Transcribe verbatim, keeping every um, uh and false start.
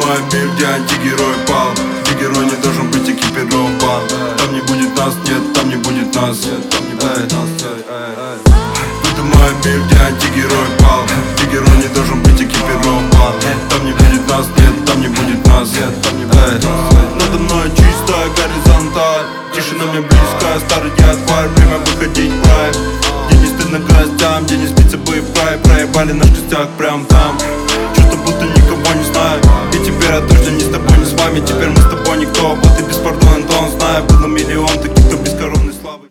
мой мир, где антигерой пал, где герой не должен быть экипирован. Там не будет нас, нет, там не будет нас, там не будет нас. Это мой мир, где антигерой пал, где герой не должен быть экипирован. Там не будет нас, нет, там не будет нас, там не будет нас. Надо мной чистая горизонталь, тишина мне близкая, старый я тварь, время выходить в прайм. Где не стыдно гостям, где не спится бы в прайм. Проебали наш костяк прям там, чувство будто никого не знаю. И теперь от дождя ни с тобой, ни с вами, теперь мы с тобой никто. Вот и беспардонен тон, знаю, было миллион таких